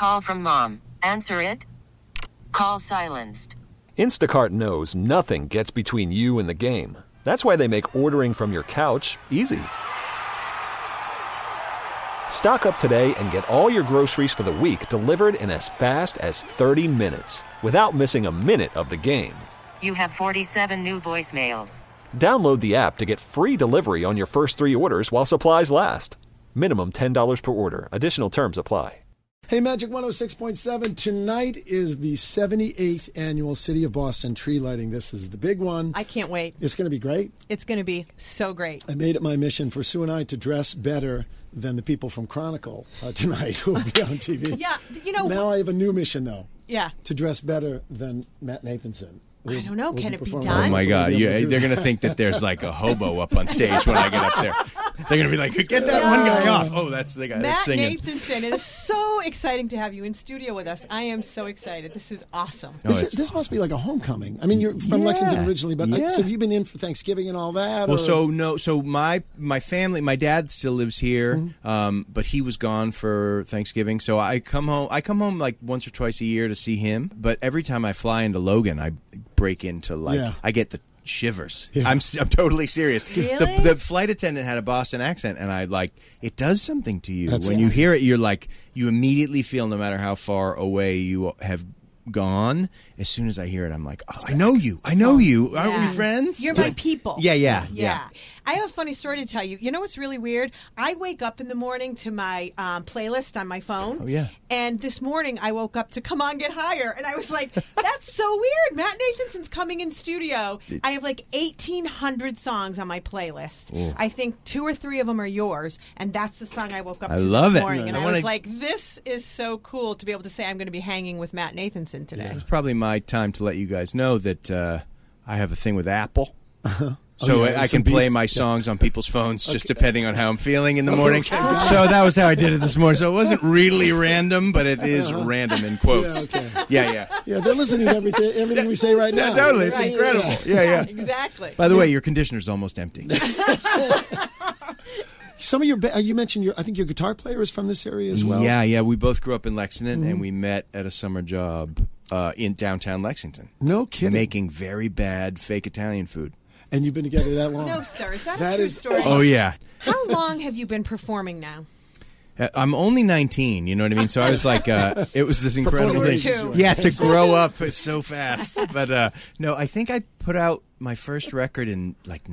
call from mom. Answer it. Call silenced. Instacart knows nothing gets between you and the game. That's why they make ordering from your couch easy. Stock up today and get all your groceries for the week delivered in as fast as 30 minutes without missing a minute of the game. You have 47 new voicemails. Download the app to get free delivery on your first 3 orders while supplies last. Minimum $10 per order. Additional terms apply. Hey, Magic 106.7. Tonight is the 78th annual City of Boston tree lighting. This is the big one. I can't wait. It's going to be great. It's going to be so great. I made it my mission for Sue and I to dress better than the people from Chronicle tonight who will be on TV. Yeah, Now I have a new mission, though. Yeah. To dress better than Matt Nathanson. I don't know. Can it be done? Oh, my God. They're going to think that there's like a hobo up on stage when I get up there. They're going to be like, get that one guy off. Oh, that's the guy that's singing. Matt Nathanson. It is so exciting to have you in studio with us. I am so excited. This is awesome. This must be like a homecoming. I mean, you're from Lexington originally, but so have you been in for Thanksgiving and all that? Well, so my family, my dad still lives here, but he was gone for Thanksgiving. So I come home like once or twice a year to see him. But every time I fly into Logan, I break into I get the shivers. Yeah. I'm totally serious. Really? The flight attendant had a Boston accent, and it does something to you. When you hear it, you're like, you immediately feel, no matter how far away you have gone, as soon as I hear it, I'm like, oh, I know you. Aren't we friends? You're my people. Yeah. I have a funny story to tell you. You know what's really weird? I wake up in the morning to my playlist on my phone. Oh, yeah. And this morning I woke up to Come On Get Higher. And I was like, that's so weird. Matt Nathanson's coming in studio. I have like 1,800 songs on my playlist. Ooh. I think 2 or 3 of them are yours. And that's the song I woke up to this morning. And I was like, this is so cool to be able to say I'm going to be hanging with Matt Nathanson today. It's probably my time to let you guys know that I have a thing with Apple. So I can play my songs on people's phones just depending on how I'm feeling in the morning. So that was how I did it this morning. So it wasn't really random, but it is random in quotes. Yeah, they're listening to everything we say right now. Totally. It's incredible. Yeah. Exactly. By the way, your conditioner's almost empty. Some of you mentioned I think your guitar player is from this area as well. Yeah. We both grew up in Lexington, and we met at a summer job in downtown Lexington. No kidding. Making very bad fake Italian food. And you've been together that long? No, sir. Is that a true story? Oh, yeah. How long have you been performing now? I'm only 19, you know what I mean? So I was like, it was this incredible thing. Yeah, to grow up so fast. But no, I think I put out my first record in like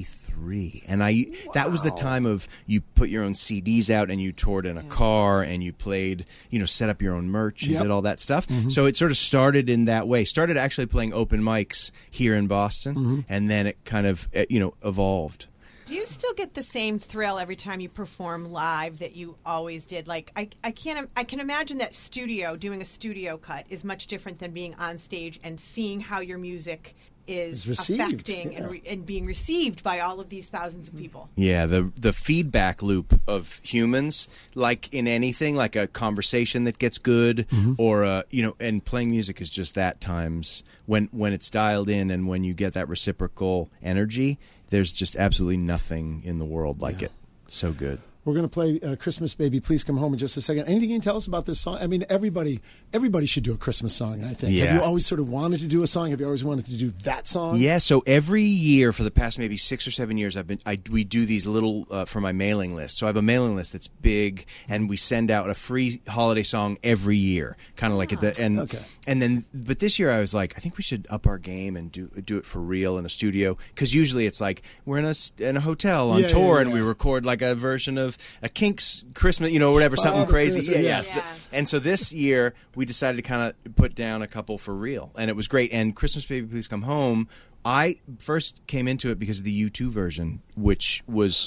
93. And that was the time of you put your own CDs out and you toured in a car and you played, set up your own merch and did all that stuff. Mm-hmm. So it sort of started in that way. Started actually playing open mics here in Boston. And then it kind of, evolved. Do you still get the same thrill every time you perform live that you always did? Like, I can imagine that doing a studio cut is much different than being on stage and seeing how your music is affecting and being received by all of these thousands of people. Yeah, the feedback loop of humans, like in anything, like a conversation that gets good, or and playing music is just that times when it's dialed in and when you get that reciprocal energy. There's just absolutely nothing in the world like it. So good. We're going to play Christmas Baby, Please Come Home in just a second. Anything you can tell us about this song? I mean, everybody should do a Christmas song, I think. Yeah. Have you always sort of wanted to do a song? Have you always wanted to do that song? Yeah, so every year for the past maybe 6 or 7 years, we do these little, for my mailing list. So I have a mailing list that's big, and we send out a free holiday song every year, kind of like at the end. Okay. And then, but this year I was like, I think we should up our game and do it for real in a studio, because usually it's like we're in a hotel on tour and we record like a version of a Kinks Christmas, whatever, something crazy. Yeah. And so this year we decided to kind of put down a couple for real, and it was great. And Christmas Baby, Please Come Home, I first came into it because of the U2 version, which was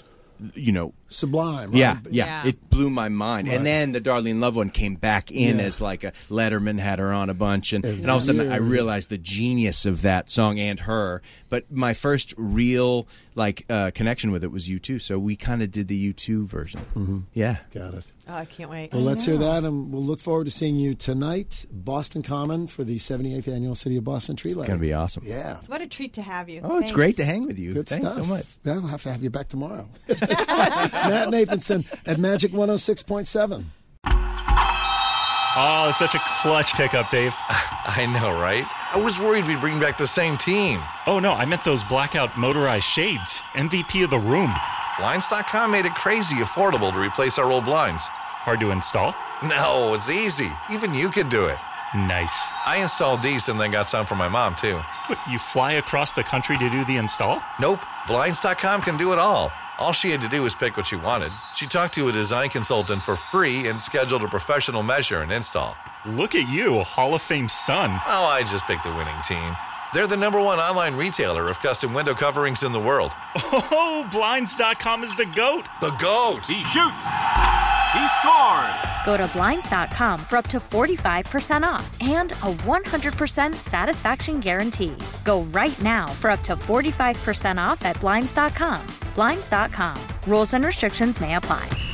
sublime, right? Yeah. It blew my mind. Right. And then the Darlene Love one came back in as like a Letterman had her on a bunch, and all of a sudden I realized the genius of that song and her. But my first real connection with it was U2, so we kind of did the U2 version. Mm-hmm. Yeah. Got it. Oh, I can't wait. Well, let's hear that, and we'll look forward to seeing you tonight, Boston Common, for the 78th Annual City of Boston Tree Lighting. It's going to be awesome. Yeah. What a treat to have you. Oh, it's great to hang with you. Good Thanks stuff. so much. Well, we'll have to have you back tomorrow. Matt Nathanson at Magic 106.7. Oh, such a clutch pickup, Dave. I know, right? I was worried we'd bring back the same team. Oh, no, I meant those blackout motorized shades. MVP of the room. Blinds.com made it crazy affordable to replace our old blinds. Hard to install? No, it's easy. Even you could do it. Nice. I installed these and then got some for my mom, too. What, you fly across the country to do the install? Nope. Blinds.com can do it all. All she had to do was pick what she wanted. She talked to a design consultant for free and scheduled a professional measure and install. Look at you, Hall of Fame son. Oh, I just picked the winning team. They're the #1 online retailer of custom window coverings in the world. Oh, Blinds.com is the GOAT. The GOAT! He shoots. He scores. Go to Blinds.com for up to 45% off and a 100% satisfaction guarantee. Go right now for up to 45% off at Blinds.com. Blinds.com. Rules and restrictions may apply.